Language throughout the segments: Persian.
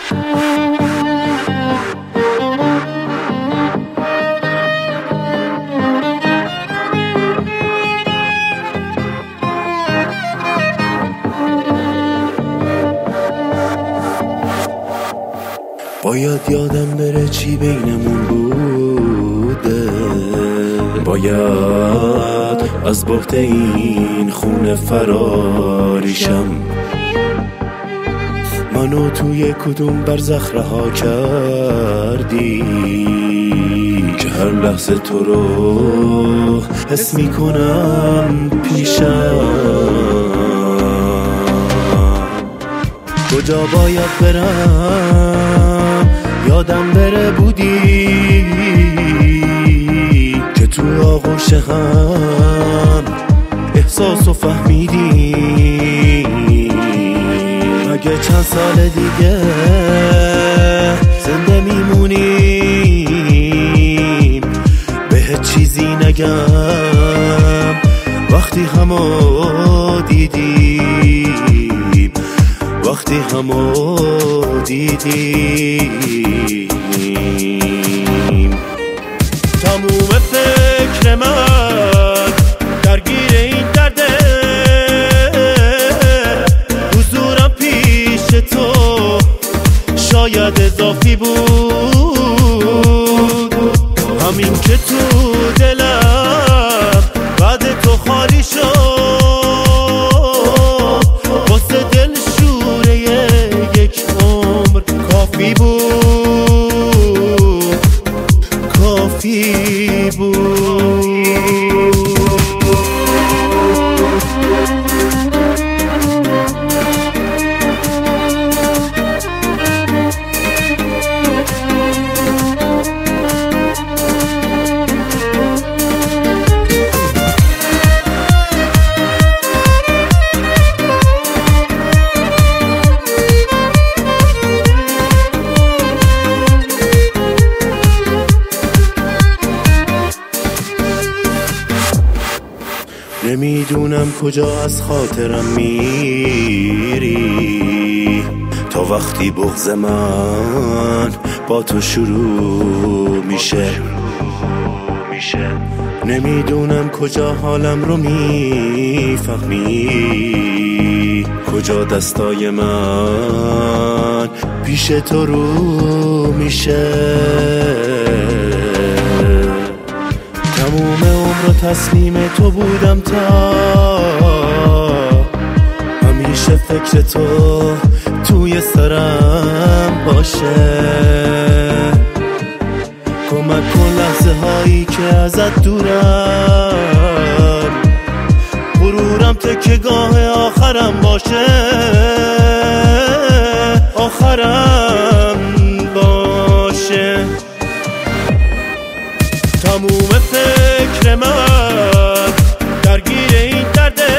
باید یادم بره چی بینمون بوده، باید از بحت این خونه فراریشم. منو توی کدوم برزخ رها کردی که هر لحظه تو رو حس میکنم پیشم. کجا باید برم یادم بره بودی که تو آغوش هم احساسو فهمیدی. مگه چند سال دیگه زنده میمونیم بهت چیزی نگم وقتی همو دیدیم، وقتی همو دیدیم. تموم فکر من درگیر این درده، حضورم پیش تو شاید اضافی بود. همین که تو دلم بعد تو خالی شد، واسه دل شوره یک عمر کافی بود، کافی بود. نمیدونم کجا از خاطرم میری تا وقتی بغض من با تو شروع میشه. نمیدونم کجا حالم رو میفهمی، کجا دستای من پیش تو رو میشه. تموم عمر تسلیم تو بودم تا همیشه فکر تو توی سرم باشه. کمک کن لحظه هایی که ازت دورم، غرورم تکیه‌گاه آخرم باشه، آخرم باشه. تموم فکر من درگیر این درده،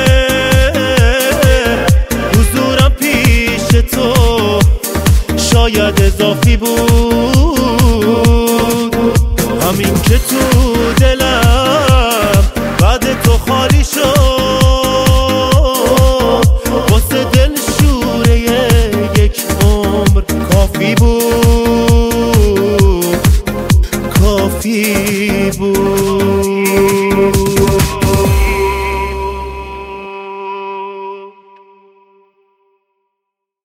حضورم پیش تو شاید اضافی بود. همین که تو